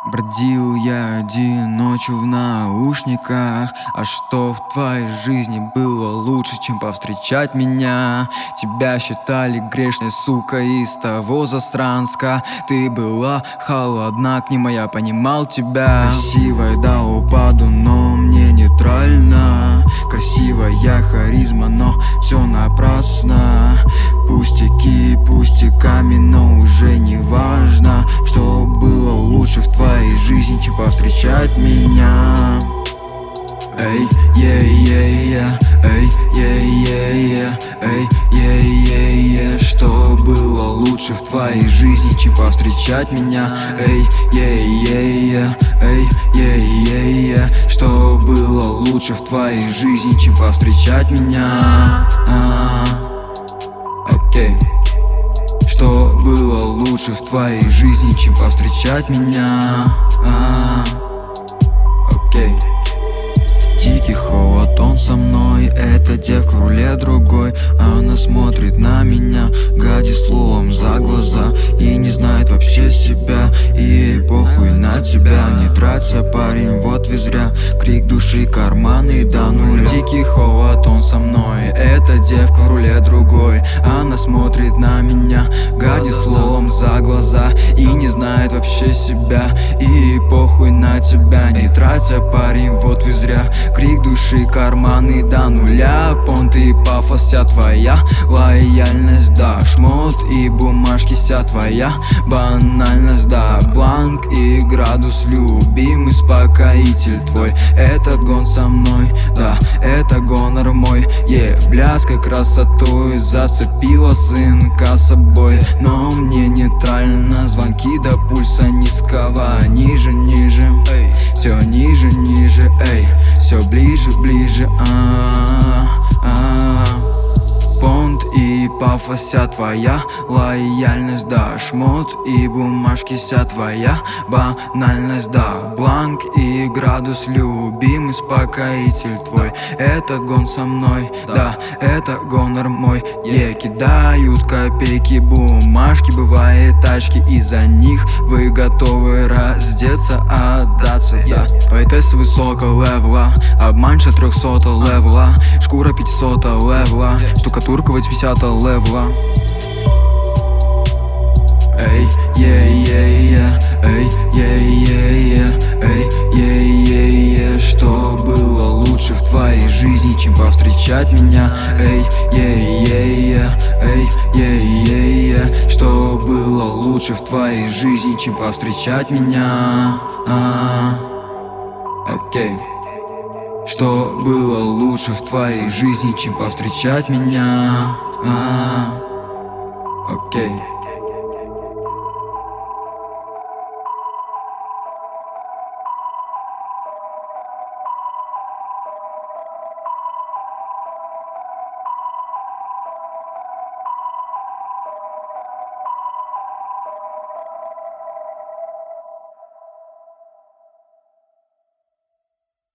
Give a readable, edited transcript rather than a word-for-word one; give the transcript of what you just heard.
Бродил я один ночью в наушниках. А что в твоей жизни было лучше, чем повстречать меня? Тебя считали грешной сукой из того засранска. Ты была холодна, к ним, а я понимал тебя. Красивая до упаду, но мне нейтрально. Красивая харизма, но все напрасно. Пустяки пустяками, но уже не важно. Что было лучше в твоей жизни, чем повстречать меня? Эй, е-е-е, эй, е-е-е, эй, е-е-е. Что было лучше в твоей жизни, чем повстречать меня? Эй, е-е-е, эй, е-е-е. Что было лучше в твоей жизни, чем повстречать меня? Окей. Что было лучше в твоей жизни, чем повстречать меня? Окей. Дикий холод, он со мной. Эта девка в руле другой. Она смотрит на меня, гадит словом за глаза. И не знает вообще себя. И ей похуй на тебя. Не траться, парень, вот вы зря. Крик души, карманы до нуля. Дикий холод, он со мной. Эта девка в руле другой. Она смотрит на меня, гадит словом за глаза. И не знает вообще себя. И ей похуй на тебя. Не траться, парень, вот вы зря. Крик души, карманы до нуля. Понт и пафос вся твоя. Лояльность, да, шмот и бумажки вся твоя. Банальность, да, бланк и градус. Любимый успокоитель твой. Этот гон со мной, да, это гонор мой. Блядской красотой зацепила сынка собой. Но мне нейтрально. Звонки до пульса низкого. Ниже, ниже, эй, все ниже, ниже, эй. Все ближе, ближе, Понт и пафос вся твоя. Лояльность, да, шмот и бумажки вся твоя. Банальность, да, бланк и градус. Любимый успокоитель твой. Этот гон со мной, да, это гонор мой. Кидают копейки, бумажки, бывает тачки. Из-за них вы готовы раздеться, отдаться, да. Поэтесса высокого левела, обманща 300 левела. Шкура 500 левела, штукатурка 80 левела. Эй, е-е-е, эй, е-е-е, эй, е-е-е. Что было лучше в твоей жизни, чем повстречать меня? Эй, е-е-е, эй, е-е-е. Что было лучше в твоей жизни, чем повстречать меня? Окей. Что было лучше в твоей жизни, чем повстречать меня? Окей.